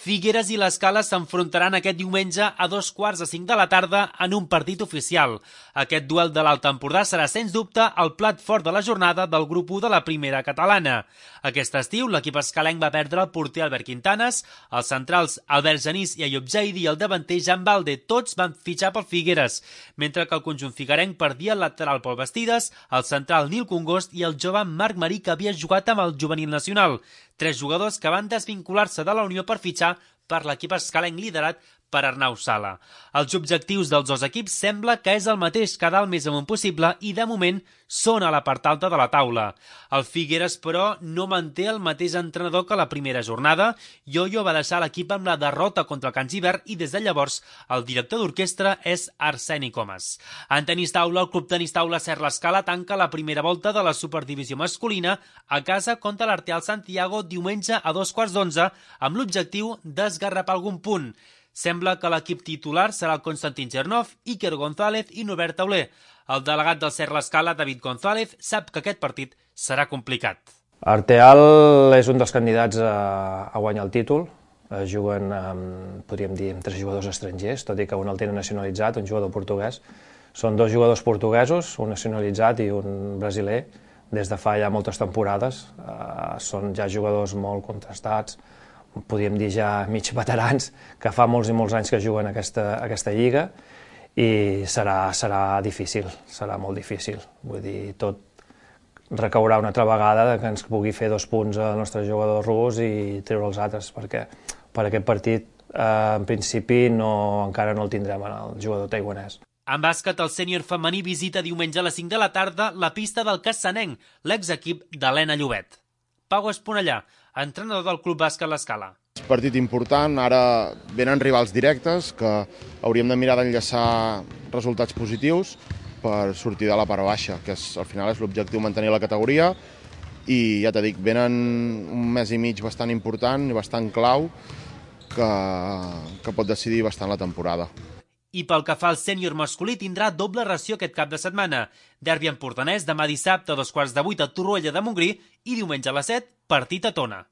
Figueres i l'Escala s'enfrontaran aquest diumenge a 2:45 de la tarda en un partit oficial. Aquest duel de l'Alt Empordà serà, sens dubte, el plat fort de la jornada del grup 1 de la primera catalana. Aquest estiu, l'equip escalenc va perdre el porter Albert Quintanes, els centrals Albert Genís i Ayub Zaidi i el davanter Jan Balde. Tots van fitxar pel Figueres, mentre que el conjunt figuerenc perdia el lateral Pol Bastides, el central Nil Congost i el jove Marc Marí, que havia jugat amb el juvenil nacional. 3 jugadors que van desvincular-se de la Unió per fitxar per l'equip escalenc liderat per Arnau Sala. Els objectius dels dos equips sembla que és el mateix, quedar el més amunt possible, i de moment són a la part alta de la taula. El Figueres, però, no manté el mateix entrenador que la primera jornada. Yoyo va deixar l'equip amb la derrota contra el Can Gibert i des de llavors el director d'orquestra és Arseni Comas. En tenis taula, el club tenis taula Ser l'Escala tanca la primera volta de la superdivisió masculina a casa contra l'Arteal Santiago diumenge a 2:15 amb l'objectiu d'esgarrapar algun punt. Sembla que l'equip titular serà el Konstantin Chernov, Iker González i Norbert Tauler. El delegat del Ser l'Escala, David González, sap que aquest partit serà complicat. Arteal és un dels candidats a guanyar el títol. Juguen, podríem dir, amb 3 jugadors estrangers, tot i que un el tenen nacionalitzat, un jugador portuguès. Són 2 jugadors portuguesos, un nacionalitzat i un brasiler, des de fa ja moltes temporades. Són ja jugadors molt contrastats, podríem dir ja mig veterans, que fa molts i molts anys que juguen a aquesta lliga, i serà difícil, serà molt difícil. Vull dir, tot recaurà una altra vegada que ens pugui fer 2 punts al nostre jugador rus i treure els altres, perquè per aquest partit, en principi, encara no el tindrem el jugador taiwanès. En bàsquet, el sènior femení visita diumenge a les 5 de la tarda la pista del Cassanenc, l'exequip d'Helena Llobet. Pau Esponellà, entrenador del Club Bàsquet l'Escala. És un partit important, ara venen rivals directes que hauríem de mirar d'enllaçar resultats positius per sortir de la part baixa, que al final és l'objectiu, mantenir la categoria, i ja t'he dit, venen un mes i mig bastant important i bastant clau que pot decidir bastant la temporada. I pel que fa al sènior masculí, tindrà doble ració aquest cap de setmana. Derbi empordanès demà dissabte a 7:15 a Torroella de Montgrí i diumenge a les 7, partit a Tona.